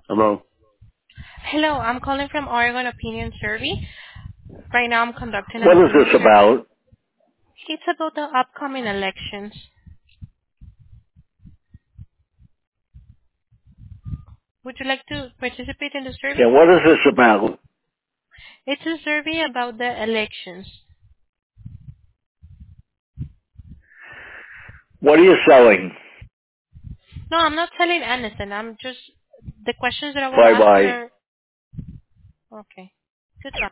Hello. Hello, I'm calling from Oregon Opinion Survey. Right now I'm conducting an What is opinion this survey. about? It's about the upcoming elections. Would you like to participate in the Yeah, survey? what is this about? It's a survey about the elections. What are you selling? No, I'm not telling anything. The questions that I will Bye ask you bye. are, okay. Goodbye.